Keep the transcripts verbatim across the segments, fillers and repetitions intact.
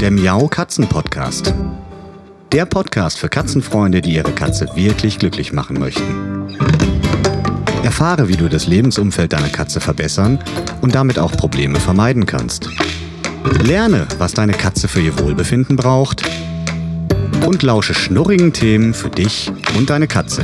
Der Miau Katzen Podcast. Der Podcast für Katzenfreunde, die ihre Katze wirklich glücklich machen möchten. Erfahre, wie du das Lebensumfeld deiner Katze verbessern und damit auch Probleme vermeiden kannst. Lerne, was deine Katze für ihr Wohlbefinden braucht und lausche schnurrigen Themen für dich und deine Katze.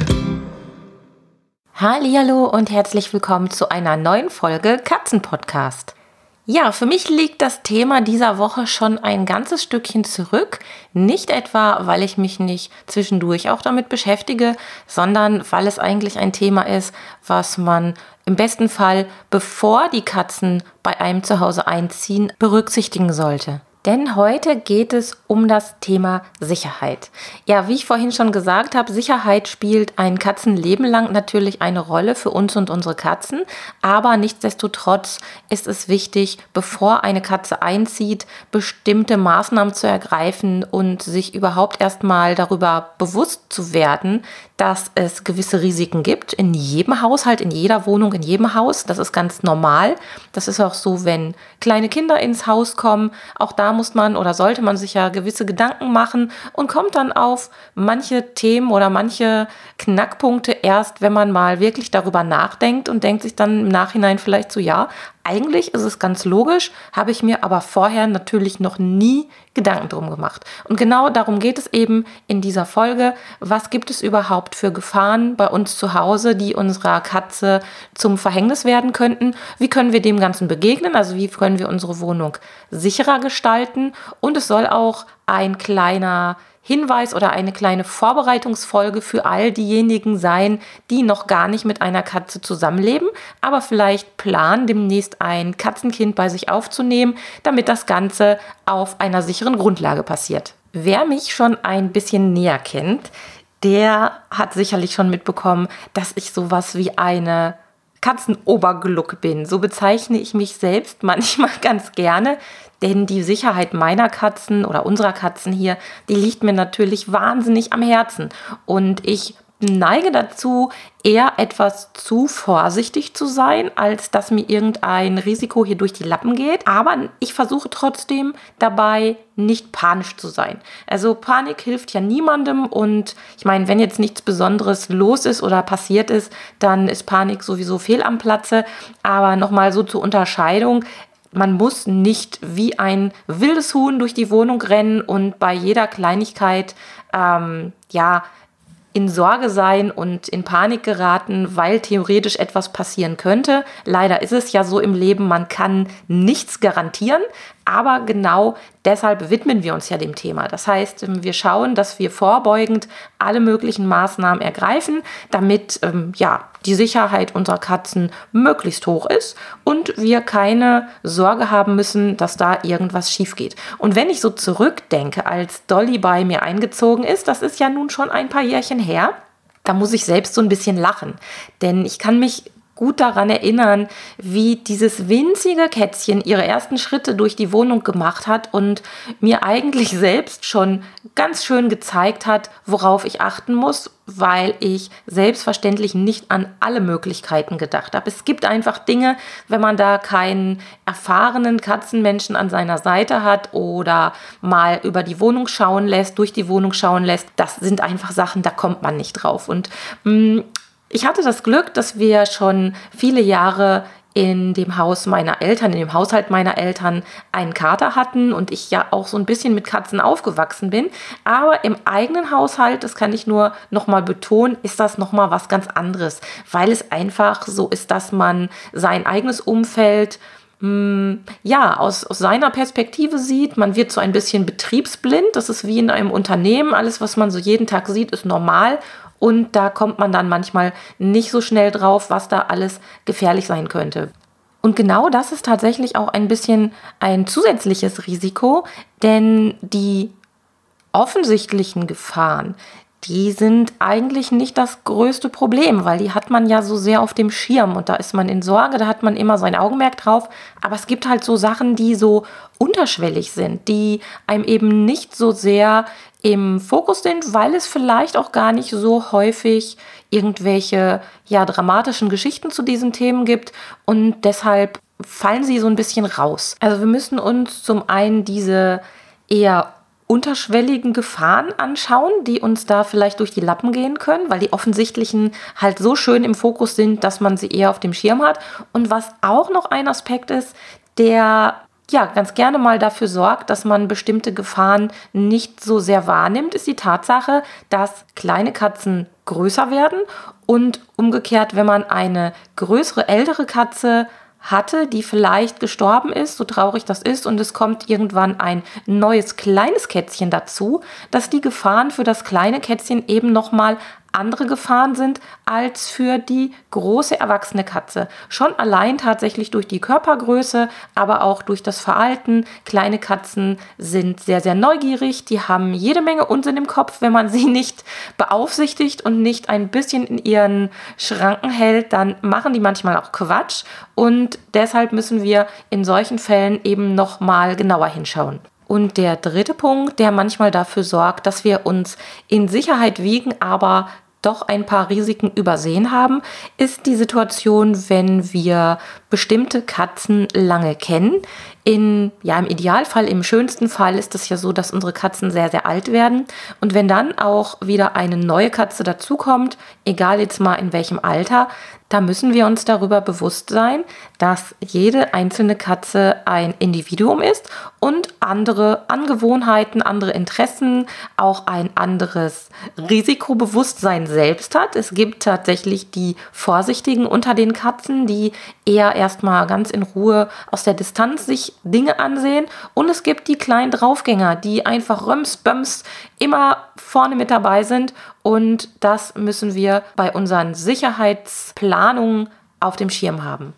Hallihallo und herzlich willkommen zu einer neuen Folge Katzenpodcast. Ja, für mich liegt das Thema dieser Woche schon ein ganzes Stückchen zurück. Nicht etwa, weil ich mich nicht zwischendurch auch damit beschäftige, sondern weil es eigentlich ein Thema ist, was man im besten Fall, bevor die Katzen bei einem zu Hause einziehen, berücksichtigen sollte. Denn heute geht es um das Thema Sicherheit. Ja, wie ich vorhin schon gesagt habe, Sicherheit spielt ein Katzenleben lang natürlich eine Rolle für uns und unsere Katzen. Aber nichtsdestotrotz ist es wichtig, bevor eine Katze einzieht, bestimmte Maßnahmen zu ergreifen und sich überhaupt erstmal darüber bewusst zu werden, dass es gewisse Risiken gibt in jedem Haushalt, in jeder Wohnung, in jedem Haus. Das ist ganz normal. Das ist auch so, wenn kleine Kinder ins Haus kommen. Auch da muss man oder sollte man sich ja gewisse Gedanken machen und kommt dann auf manche Themen oder manche Knackpunkte erst, wenn man mal wirklich darüber nachdenkt und denkt sich dann im Nachhinein vielleicht so, ja, eigentlich ist es ganz logisch, habe ich mir aber vorher natürlich noch nie Gedanken drum gemacht. Und genau darum geht es eben in dieser Folge. Was gibt es überhaupt für Gefahren bei uns zu Hause, die unserer Katze zum Verhängnis werden könnten? Wie können wir dem Ganzen begegnen? Also wie können wir unsere Wohnung sicherer gestalten? Und es soll auch ein kleiner Hinweis oder eine kleine Vorbereitungsfolge für all diejenigen sein, die noch gar nicht mit einer Katze zusammenleben, aber vielleicht planen, demnächst ein Katzenkind bei sich aufzunehmen, damit das Ganze auf einer sicheren Grundlage passiert. Wer mich schon ein bisschen näher kennt, der hat sicherlich schon mitbekommen, dass ich sowas wie eine Katzenobergluck bin. So bezeichne ich mich selbst manchmal ganz gerne, denn die Sicherheit meiner Katzen oder unserer Katzen hier, die liegt mir natürlich wahnsinnig am Herzen. Und ich neige dazu, eher etwas zu vorsichtig zu sein, als dass mir irgendein Risiko hier durch die Lappen geht. Aber ich versuche trotzdem dabei, nicht panisch zu sein. Also Panik hilft ja niemandem und ich meine, wenn jetzt nichts Besonderes los ist oder passiert ist, dann ist Panik sowieso fehl am Platze. Aber nochmal so zur Unterscheidung: Man muss nicht wie ein wildes Huhn durch die Wohnung rennen und bei jeder Kleinigkeit ähm, ja, in Sorge sein und in Panik geraten, weil theoretisch etwas passieren könnte. Leider ist es ja so im Leben, man kann nichts garantieren, aber genau deshalb widmen wir uns ja dem Thema. Das heißt, wir schauen, dass wir vorbeugend alle möglichen Maßnahmen ergreifen, damit ähm, ja, die Sicherheit unserer Katzen möglichst hoch ist und wir keine Sorge haben müssen, dass da irgendwas schief geht. Und wenn ich so zurückdenke, als Dolly bei mir eingezogen ist, das ist ja nun schon ein paar Jährchen her, da muss ich selbst so ein bisschen lachen, denn ich kann mich gut daran erinnern, wie dieses winzige Kätzchen ihre ersten Schritte durch die Wohnung gemacht hat und mir eigentlich selbst schon ganz schön gezeigt hat, worauf ich achten muss, weil ich selbstverständlich nicht an alle Möglichkeiten gedacht habe. Es gibt einfach Dinge, wenn man da keinen erfahrenen Katzenmenschen an seiner Seite hat oder mal über die Wohnung schauen lässt, durch die Wohnung schauen lässt, das sind einfach Sachen, da kommt man nicht drauf. Und mh, ich hatte das Glück, dass wir schon viele Jahre in dem Haus meiner Eltern, in dem Haushalt meiner Eltern einen Kater hatten und ich ja auch so ein bisschen mit Katzen aufgewachsen bin. Aber im eigenen Haushalt, das kann ich nur nochmal betonen, ist das nochmal was ganz anderes, weil es einfach so ist, dass man sein eigenes Umfeld ja, aus, aus seiner Perspektive sieht. Man wird so ein bisschen betriebsblind. Das ist wie in einem Unternehmen. Alles, was man so jeden Tag sieht, ist normal. Und da kommt man dann manchmal nicht so schnell drauf, was da alles gefährlich sein könnte. Und genau das ist tatsächlich auch ein bisschen ein zusätzliches Risiko, denn die offensichtlichen Gefahren, die sind eigentlich nicht das größte Problem, weil die hat man ja so sehr auf dem Schirm und da ist man in Sorge, da hat man immer sein Augenmerk drauf. Aber es gibt halt so Sachen, die so unterschwellig sind, die einem eben nicht so sehr im Fokus sind, weil es vielleicht auch gar nicht so häufig irgendwelche ja, dramatischen Geschichten zu diesen Themen gibt und deshalb fallen sie so ein bisschen raus. Also wir müssen uns zum einen diese eher unterschwelligen Gefahren anschauen, die uns da vielleicht durch die Lappen gehen können, weil die offensichtlichen halt so schön im Fokus sind, dass man sie eher auf dem Schirm hat. Und was auch noch ein Aspekt ist, der ja ganz gerne mal dafür sorgt, dass man bestimmte Gefahren nicht so sehr wahrnimmt, ist die Tatsache, dass kleine Katzen größer werden und umgekehrt, wenn man eine größere, ältere Katze hatte, die vielleicht gestorben ist, so traurig das ist, und es kommt irgendwann ein neues kleines Kätzchen dazu, dass die Gefahren für das kleine Kätzchen eben nochmal andere Gefahren sind als für die große erwachsene Katze. Schon allein tatsächlich durch die Körpergröße, aber auch durch das Verhalten. Kleine Katzen sind sehr, sehr neugierig. Die haben jede Menge Unsinn im Kopf. Wenn man sie nicht beaufsichtigt und nicht ein bisschen in ihren Schranken hält, dann machen die manchmal auch Quatsch. Und deshalb müssen wir in solchen Fällen eben noch mal genauer hinschauen. Und der dritte Punkt, der manchmal dafür sorgt, dass wir uns in Sicherheit wiegen, aber doch ein paar Risiken übersehen haben, ist die Situation, wenn wir bestimmte Katzen lange kennen. In, ja, im Idealfall, im schönsten Fall ist es ja so, dass unsere Katzen sehr, sehr alt werden. Und wenn dann auch wieder eine neue Katze dazukommt, egal jetzt mal in welchem Alter, da müssen wir uns darüber bewusst sein, dass jede einzelne Katze ein Individuum ist und andere Angewohnheiten, andere Interessen, auch ein anderes Risikobewusstsein selbst hat. Es gibt tatsächlich die Vorsichtigen unter den Katzen, die eher erstmal ganz in Ruhe aus der Distanz sich Dinge ansehen. Und es gibt die kleinen Draufgänger, die einfach röms, böms immer vorne mit dabei sind. Und das müssen wir bei unseren Sicherheitsplanungen auf dem Schirm haben.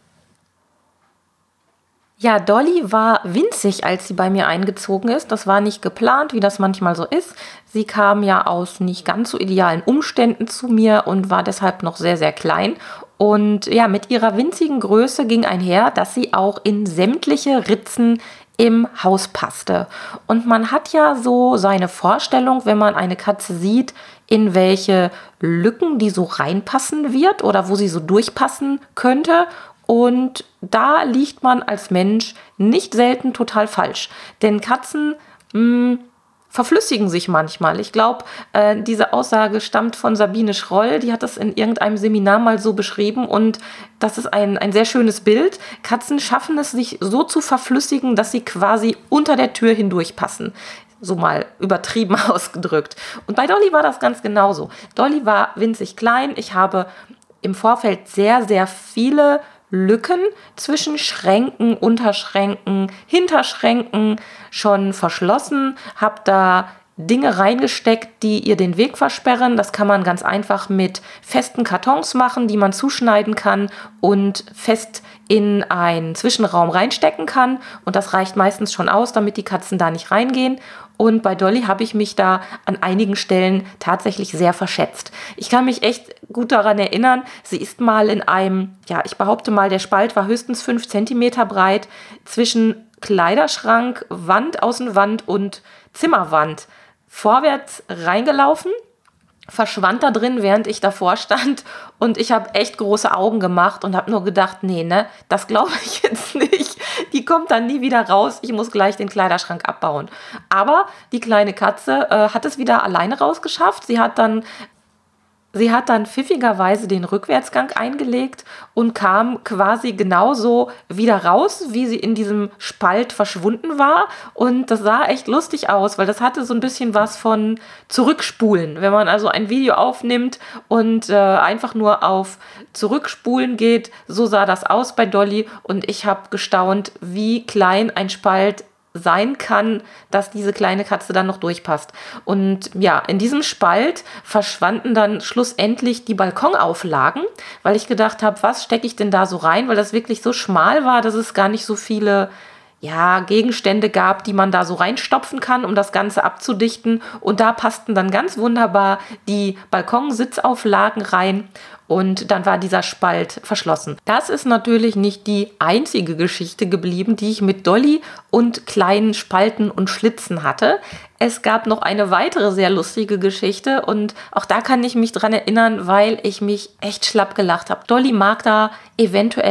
Ja, Dolly war winzig, als sie bei mir eingezogen ist. Das war nicht geplant, wie das manchmal so ist. Sie kam ja aus nicht ganz so idealen Umständen zu mir und war deshalb noch sehr, sehr klein. Und ja, mit ihrer winzigen Größe ging einher, dass sie auch in sämtliche Ritzen im Haus passte. Und man hat ja so seine Vorstellung, wenn man eine Katze sieht, in welche Lücken die so reinpassen wird oder wo sie so durchpassen könnte. Und da liegt man als Mensch nicht selten total falsch. Denn Katzen mh, verflüssigen sich manchmal. Ich glaube, äh, diese Aussage stammt von Sabine Schroll. Die hat das in irgendeinem Seminar mal so beschrieben. Und das ist ein, ein sehr schönes Bild. Katzen schaffen es, sich so zu verflüssigen, dass sie quasi unter der Tür hindurch passen. So mal übertrieben ausgedrückt. Und bei Dolly war das ganz genauso. Dolly war winzig klein. Ich habe im Vorfeld sehr, sehr viele Lücken zwischen Schränken, Unterschränken, Hinterschränken schon verschlossen, habe da Dinge reingesteckt, die ihr den Weg versperren. Das kann man ganz einfach mit festen Kartons machen, die man zuschneiden kann und fest in einen Zwischenraum reinstecken kann. Und das reicht meistens schon aus, damit die Katzen da nicht reingehen. Und bei Dolly habe ich mich da an einigen Stellen tatsächlich sehr verschätzt. Ich kann mich echt gut daran erinnern, sie ist mal in einem, ja, ich behaupte mal, der Spalt war höchstens fünf Zentimeter breit, zwischen Kleiderschrank, Wand, Außenwand und Zimmerwand vorwärts reingelaufen, verschwand da drin, während ich davor stand, und ich habe echt große Augen gemacht und habe nur gedacht, nee, ne, das glaube ich jetzt nicht. Die kommt dann nie wieder raus, ich muss gleich den Kleiderschrank abbauen. Aber die kleine Katze äh, hat es wieder alleine rausgeschafft. Sie hat dann Sie hat dann pfiffigerweise den Rückwärtsgang eingelegt und kam quasi genauso wieder raus, wie sie in diesem Spalt verschwunden war. Und das sah echt lustig aus, weil das hatte so ein bisschen was von Zurückspulen. Wenn man also ein Video aufnimmt und äh, einfach nur auf Zurückspulen geht, so sah das aus bei Dolly. Und ich habe gestaunt, wie klein ein Spalt sein kann, dass diese kleine Katze dann noch durchpasst. Und ja, in diesem Spalt verschwanden dann schlussendlich die Balkonauflagen, weil ich gedacht habe, was stecke ich denn da so rein, weil das wirklich so schmal war, dass es gar nicht so viele ja, Gegenstände gab, die man da so reinstopfen kann, um das Ganze abzudichten. Und da passten dann ganz wunderbar die Balkonsitzauflagen rein. Und dann war dieser Spalt verschlossen. Das ist natürlich nicht die einzige Geschichte geblieben, die ich mit Dolly und kleinen Spalten und Schlitzen hatte. Es gab noch eine weitere sehr lustige Geschichte und auch da kann ich mich dran erinnern, weil ich mich echt schlapp gelacht habe. Dolly mag da eventuell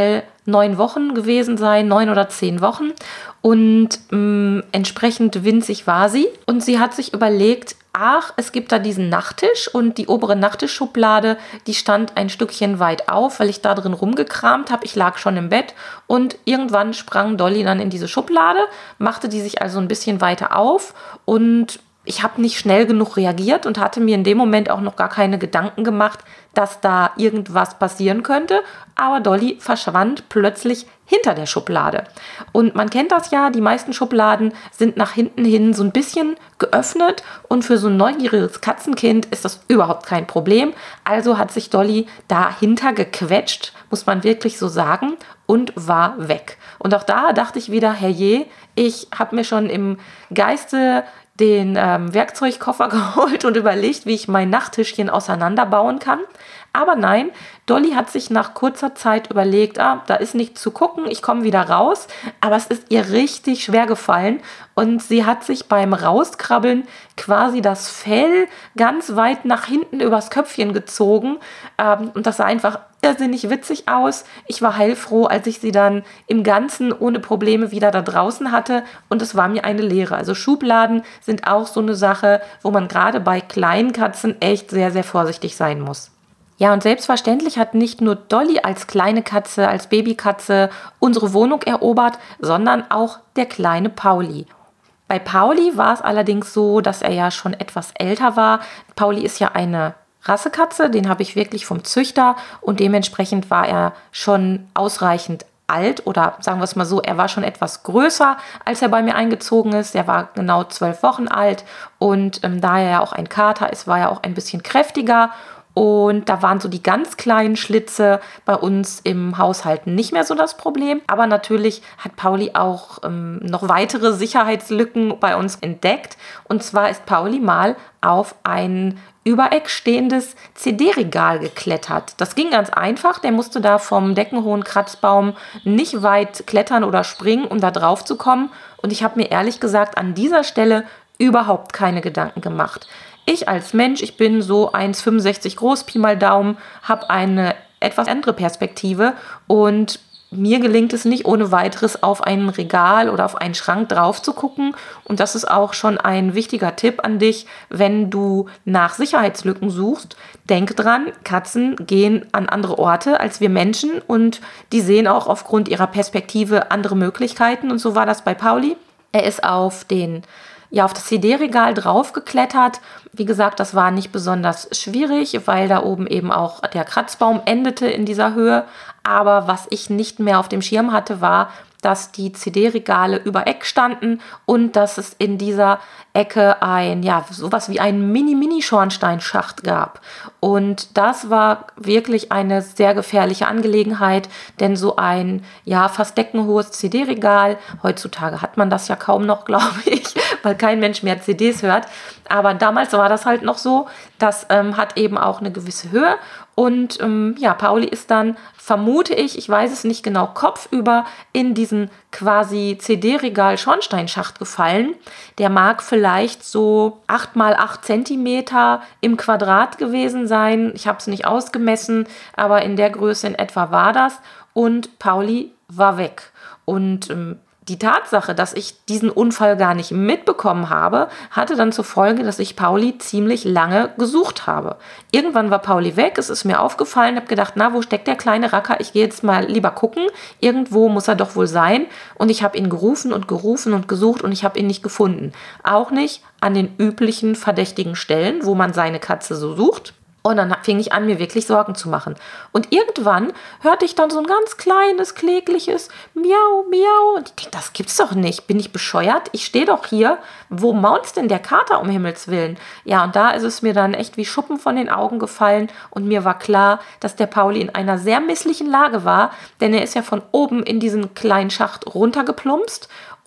neun Wochen gewesen sein, neun oder zehn Wochen. Und mh, entsprechend winzig war sie. Und sie hat sich überlegt, ach, es gibt da diesen Nachttisch und die obere Nachttischschublade, die stand ein Stückchen weit auf, weil ich da drin rumgekramt habe. Ich lag schon im Bett und irgendwann sprang Dolly dann in diese Schublade, machte die sich also ein bisschen weiter auf und ich habe nicht schnell genug reagiert und hatte mir in dem Moment auch noch gar keine Gedanken gemacht, dass da irgendwas passieren könnte. Aber Dolly verschwand plötzlich hinter der Schublade. Und man kennt das ja, die meisten Schubladen sind nach hinten hin so ein bisschen geöffnet. Und für so ein neugieriges Katzenkind ist das überhaupt kein Problem. Also hat sich Dolly dahinter gequetscht, muss man wirklich so sagen, und war weg. Und auch da dachte ich wieder, herrje, ich habe mir schon im Geiste den ähm, Werkzeugkoffer geholt und überlegt, wie ich mein Nachttischchen auseinanderbauen kann. Aber nein, Dolly hat sich nach kurzer Zeit überlegt, ah, da ist nichts zu gucken, ich komme wieder raus. Aber es ist ihr richtig schwer gefallen und sie hat sich beim Rauskrabbeln quasi das Fell ganz weit nach hinten übers Köpfchen gezogen. Ähm, und das sah einfach irrsinnig witzig aus. Ich war heilfroh, als ich sie dann im Ganzen ohne Probleme wieder da draußen hatte und es war mir eine Lehre. Also Schubladen sind auch so eine Sache, wo man gerade bei kleinen Katzen echt sehr, sehr vorsichtig sein muss. Ja, und selbstverständlich hat nicht nur Dolly als kleine Katze, als Babykatze unsere Wohnung erobert, sondern auch der kleine Pauli. Bei Pauli war es allerdings so, dass er ja schon etwas älter war. Pauli ist ja eine Rassekatze, den habe ich wirklich vom Züchter und dementsprechend war er schon ausreichend alt oder sagen wir es mal so, er war schon etwas größer, als er bei mir eingezogen ist. Er war genau zwölf Wochen alt und ähm, da er ja auch ein Kater ist, war er auch ein bisschen kräftiger. Und da waren so die ganz kleinen Schlitze bei uns im Haushalt nicht mehr so das Problem. Aber natürlich hat Pauli auch ähm, noch weitere Sicherheitslücken bei uns entdeckt. Und zwar ist Pauli mal auf ein übereck stehendes C D-Regal geklettert. Das ging ganz einfach. Der musste da vom deckenhohen Kratzbaum nicht weit klettern oder springen, um da drauf zu kommen. Und ich habe mir ehrlich gesagt an dieser Stelle überhaupt keine Gedanken gemacht. Ich als Mensch, ich bin so eins Komma fünfundsechzig groß, Pi mal Daumen, habe eine etwas andere Perspektive und mir gelingt es nicht ohne weiteres auf ein Regal oder auf einen Schrank drauf zu gucken. Und das ist auch schon ein wichtiger Tipp an dich, wenn du nach Sicherheitslücken suchst. Denk dran, Katzen gehen an andere Orte als wir Menschen und die sehen auch aufgrund ihrer Perspektive andere Möglichkeiten. Und so war das bei Pauli. Er ist auf den Ja, auf das C D-Regal draufgeklettert. Wie gesagt, das war nicht besonders schwierig, weil da oben eben auch der Kratzbaum endete in dieser Höhe. Aber was ich nicht mehr auf dem Schirm hatte, war, dass die C D-Regale über Eck standen und dass es in dieser Ecke ein, ja, sowas wie einen Mini-Mini-Schornsteinschacht gab. Und das war wirklich eine sehr gefährliche Angelegenheit, denn so ein, ja, fast deckenhohes C D-Regal, heutzutage hat man das ja kaum noch, glaube ich, weil kein Mensch mehr C Ds hört, aber damals war das halt noch so, das ähm, hat eben auch eine gewisse Höhe. Und ähm, ja, Pauli ist dann, vermute ich, ich weiß es nicht genau, kopfüber in diesen quasi C D-Regal-Schornsteinschacht gefallen. Der mag vielleicht so acht mal acht Zentimeter im Quadrat gewesen sein. Ich habe es nicht ausgemessen, aber in der Größe in etwa war das. Und Pauli war weg. Und ähm, die Tatsache, dass ich diesen Unfall gar nicht mitbekommen habe, hatte dann zur Folge, dass ich Pauli ziemlich lange gesucht habe. Irgendwann war Pauli weg, es ist mir aufgefallen, habe gedacht, na, wo steckt der kleine Racker? Ich gehe jetzt mal lieber gucken. Irgendwo muss er doch wohl sein. Und ich habe ihn gerufen und gerufen und gesucht und ich habe ihn nicht gefunden. Auch nicht an den üblichen verdächtigen Stellen, wo man seine Katze so sucht. Und dann fing ich an, mir wirklich Sorgen zu machen. Und irgendwann hörte ich dann so ein ganz kleines, klägliches Miau, Miau. Und ich dachte, das gibt's doch nicht. Bin ich bescheuert? Ich stehe doch hier. Wo maunzt denn der Kater, um Himmels Willen? Ja, und da ist es mir dann echt wie Schuppen von den Augen gefallen. Und mir war klar, dass der Pauli in einer sehr misslichen Lage war. Denn er ist ja von oben in diesen kleinen Schacht runtergeplumpst.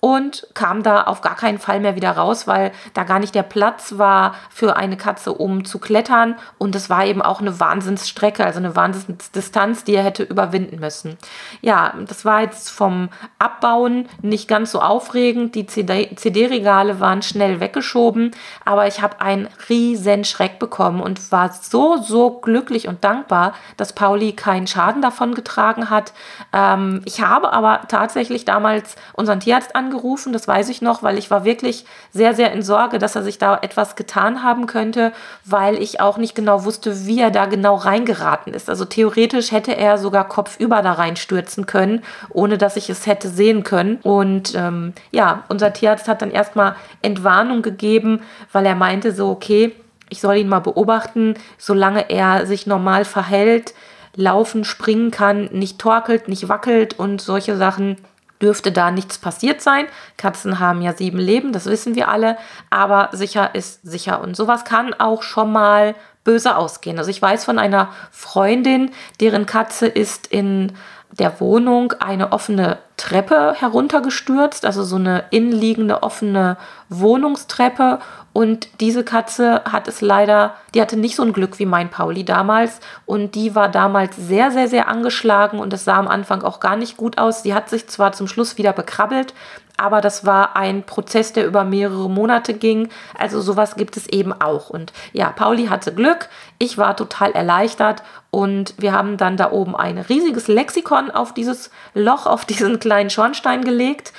und kam da auf gar keinen Fall mehr wieder raus, weil da gar nicht der Platz war für eine Katze, um zu klettern. Und es war eben auch eine Wahnsinnsstrecke, also eine Wahnsinnsdistanz, die er hätte überwinden müssen. Ja, das war jetzt vom Abbauen nicht ganz so aufregend. Die C D-Regale waren schnell weggeschoben, aber ich habe einen riesen Schreck bekommen und war so, so glücklich und dankbar, dass Pauli keinen Schaden davon getragen hat. Ähm, ich habe aber tatsächlich damals unseren Tierarzt angerufen, das weiß ich noch, weil ich war wirklich sehr, sehr in Sorge, dass er sich da etwas getan haben könnte, weil ich auch nicht genau wusste, wie er da genau reingeraten ist. Also theoretisch hätte er sogar kopfüber da reinstürzen können, ohne dass ich es hätte sehen können. Und ähm, ja, unser Tierarzt hat dann erstmal Entwarnung gegeben, weil er meinte so, okay, ich soll ihn mal beobachten, solange er sich normal verhält, laufen, springen kann, nicht torkelt, nicht wackelt und solche Sachen, dürfte da nichts passiert sein. Katzen haben ja sieben Leben, das wissen wir alle, aber sicher ist sicher. Und sowas kann auch schon mal böse ausgehen. Also ich weiß von einer Freundin, deren Katze ist in der Wohnung eine offene Treppe heruntergestürzt, also so eine innenliegende offene Wohnungstreppe. Und diese Katze hat es leider, die hatte nicht so ein Glück wie mein Pauli damals. Und die war damals sehr, sehr, sehr angeschlagen und es sah am Anfang auch gar nicht gut aus. Sie hat sich zwar zum Schluss wieder bekrabbelt, aber das war ein Prozess, der über mehrere Monate ging. Also sowas gibt es eben auch. Und ja, Pauli hatte Glück, ich war total erleichtert und wir haben dann da oben ein riesiges Lexikon auf dieses Loch, auf diesen kleinen Schornstein gelegt.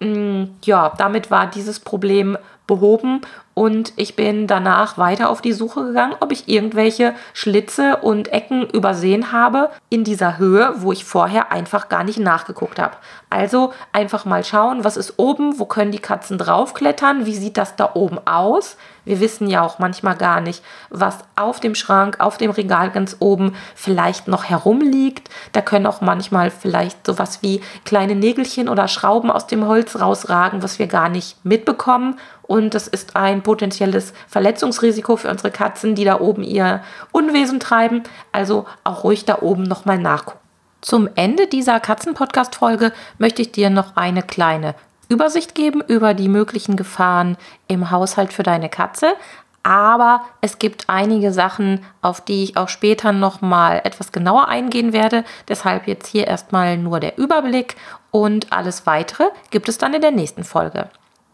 Ja, damit war dieses Problem behoben und ich bin danach weiter auf die Suche gegangen, ob ich irgendwelche Schlitze und Ecken übersehen habe in dieser Höhe, wo ich vorher einfach gar nicht nachgeguckt habe. Also einfach mal schauen, was ist oben, wo können die Katzen draufklettern, wie sieht das da oben aus? Wir wissen ja auch manchmal gar nicht, was auf dem Schrank, auf dem Regal ganz oben vielleicht noch herumliegt. Da können auch manchmal vielleicht sowas wie kleine Nägelchen oder Schrauben aus dem Holz rausragen, was wir gar nicht mitbekommen. Und das ist ein potenzielles Verletzungsrisiko für unsere Katzen, die da oben ihr Unwesen treiben. Also auch ruhig da oben nochmal nachgucken. Zum Ende dieser Katzen-Podcast-Folge möchte ich dir noch eine kleine Übersicht geben über die möglichen Gefahren im Haushalt für deine Katze. Aber es gibt einige Sachen, auf die ich auch später nochmal etwas genauer eingehen werde. Deshalb jetzt hier erstmal nur der Überblick und alles Weitere gibt es dann in der nächsten Folge.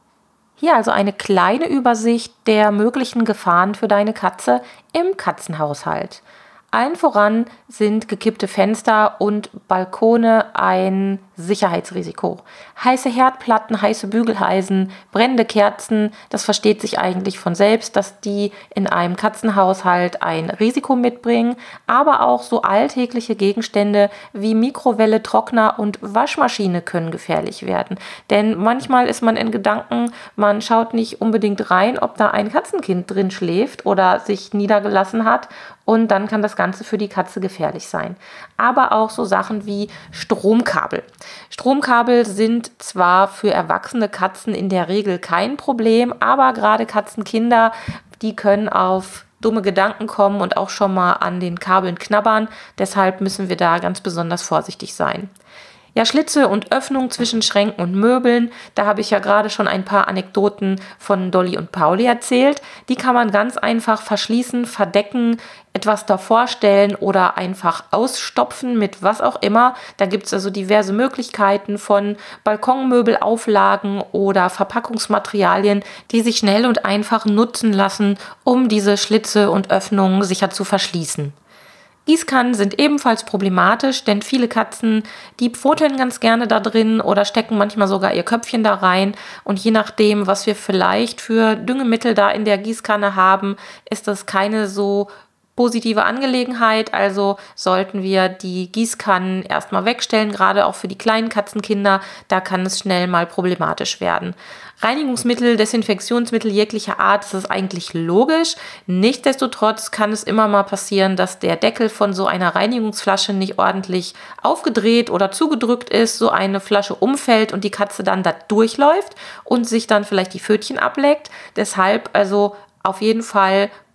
Hier also eine kleine Übersicht der möglichen Gefahren für deine Katze im Katzenhaushalt. Allen voran sind gekippte Fenster und Balkone ein Sicherheitsrisiko. Heiße Herdplatten, heiße Bügeleisen, brennende Kerzen, das versteht sich eigentlich von selbst, dass die in einem Katzenhaushalt ein Risiko mitbringen, aber auch so alltägliche Gegenstände wie Mikrowelle, Trockner und Waschmaschine können gefährlich werden. Denn manchmal ist man in Gedanken, man schaut nicht unbedingt rein, ob da ein Katzenkind drin schläft oder sich niedergelassen hat. Und dann kann das Ganze für die Katze gefährlich sein. Aber auch so Sachen wie Stromkabel. Stromkabel sind zwar für erwachsene Katzen in der Regel kein Problem, aber gerade Katzenkinder, die können auf dumme Gedanken kommen und auch schon mal an den Kabeln knabbern. Deshalb müssen wir da ganz besonders vorsichtig sein. Ja, Schlitze und Öffnungen zwischen Schränken und Möbeln, da habe ich ja gerade schon ein paar Anekdoten von Dolly und Pauli erzählt. Die kann man ganz einfach verschließen, verdecken, etwas davor stellen oder einfach ausstopfen mit was auch immer. Da gibt es also diverse Möglichkeiten von Balkonmöbelauflagen oder Verpackungsmaterialien, die sich schnell und einfach nutzen lassen, um diese Schlitze und Öffnungen sicher zu verschließen. Gießkannen sind ebenfalls problematisch, denn viele Katzen, die pfoteln ganz gerne da drin oder stecken manchmal sogar ihr Köpfchen da rein. Und je nachdem, was wir vielleicht für Düngemittel da in der Gießkanne haben, ist das keine so positive Angelegenheit. Also sollten wir die Gießkannen erstmal wegstellen, gerade auch für die kleinen Katzenkinder. Da kann es schnell mal problematisch werden. Reinigungsmittel, Desinfektionsmittel jeglicher Art, das ist eigentlich logisch. Nichtsdestotrotz kann es immer mal passieren, dass der Deckel von so einer Reinigungsflasche nicht ordentlich aufgedreht oder zugedrückt ist, so eine Flasche umfällt und die Katze dann da durchläuft und sich dann vielleicht die Pfötchen ableckt. Deshalb also auf jeden Fall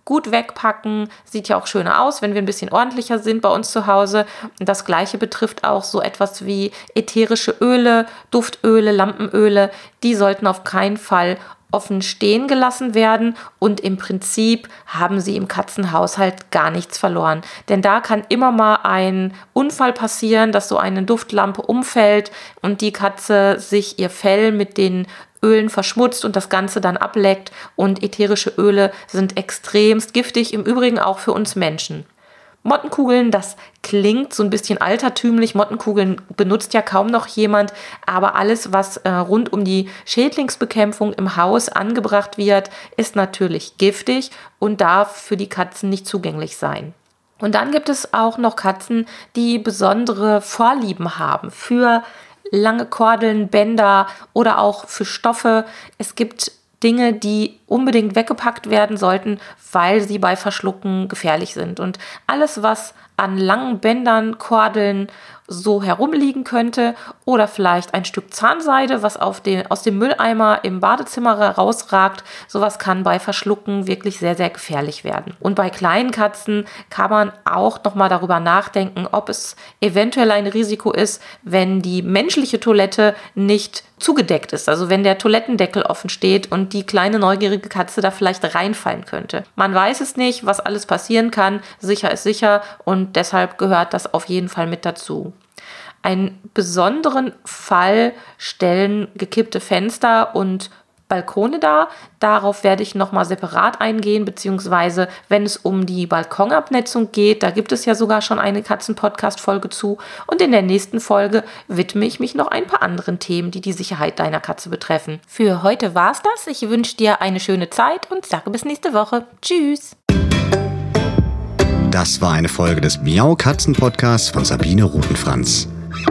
gut wegpacken. Sieht ja auch schöner aus, wenn wir ein bisschen ordentlicher sind bei uns zu Hause. Und das Gleiche betrifft auch so etwas wie ätherische Öle, Duftöle, Lampenöle. Die sollten auf keinen Fall offen stehen gelassen werden und im Prinzip haben sie im Katzenhaushalt gar nichts verloren. Denn da kann immer mal ein Unfall passieren, dass so eine Duftlampe umfällt und die Katze sich ihr Fell mit den Ölen verschmutzt und das Ganze dann ableckt. Und ätherische Öle sind extremst giftig, im Übrigen auch für uns Menschen. Mottenkugeln, das klingt so ein bisschen altertümlich. Mottenkugeln benutzt ja kaum noch jemand, aber alles, was äh, rund um die Schädlingsbekämpfung im Haus angebracht wird, ist natürlich giftig und darf für die Katzen nicht zugänglich sein. Und dann gibt es auch noch Katzen, die besondere Vorlieben haben für lange Kordeln, Bänder oder auch für Stoffe. Es gibt Dinge, die unbedingt weggepackt werden sollten, weil sie bei Verschlucken gefährlich sind. Und alles, was an langen Bändern, Kordeln so herumliegen könnte oder vielleicht ein Stück Zahnseide, was auf den, aus dem Mülleimer im Badezimmer rausragt, sowas kann bei Verschlucken wirklich sehr, sehr gefährlich werden. Und bei kleinen Katzen kann man auch nochmal darüber nachdenken, ob es eventuell ein Risiko ist, wenn die menschliche Toilette nicht zugedeckt ist, also wenn der Toilettendeckel offen steht und die kleine neugierige Katze da vielleicht reinfallen könnte. Man weiß es nicht, was alles passieren kann, sicher ist sicher und deshalb gehört das auf jeden Fall mit dazu. Einen besonderen Fall stellen gekippte Fenster und Balkone dar. Darauf werde ich nochmal separat eingehen, beziehungsweise wenn es um die Balkonabnetzung geht, da gibt es ja sogar schon eine Katzen-Podcast-Folge zu. Und in der nächsten Folge widme ich mich noch ein paar anderen Themen, die die Sicherheit deiner Katze betreffen. Für heute war's das. Ich wünsche dir eine schöne Zeit und sage bis nächste Woche. Tschüss! Das war eine Folge des Miau Katzen Podcasts von Sabine Rutenfranz.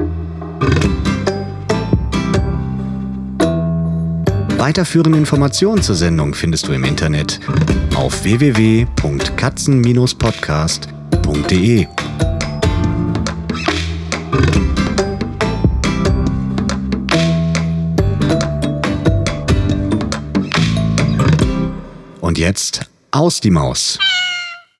Weiterführende Informationen zur Sendung findest du im Internet auf w w w punkt katzen Bindestrich podcast punkt d e. Und jetzt aus die Maus.